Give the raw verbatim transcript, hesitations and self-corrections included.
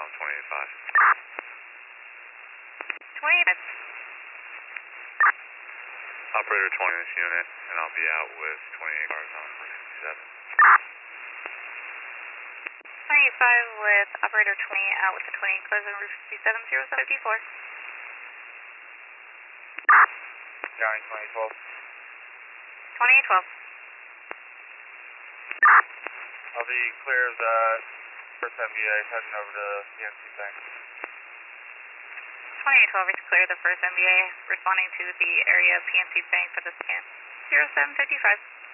on twenty-eight five. twenty-eight. Operator twenty this unit, and I'll be out with twenty-eight cars on Route fifty-seven. twenty-five with operator twenty out with the twenty cars on Route fifty-seven, zero seven fifty-four. Johnny twenty twelve. twenty twelve. I'll be clear of the first M B A heading over to P N C Bank. twenty-eight twelve is clear the first M B A, responding to the area of P N C Bank for the scan. zero seven fifty-five.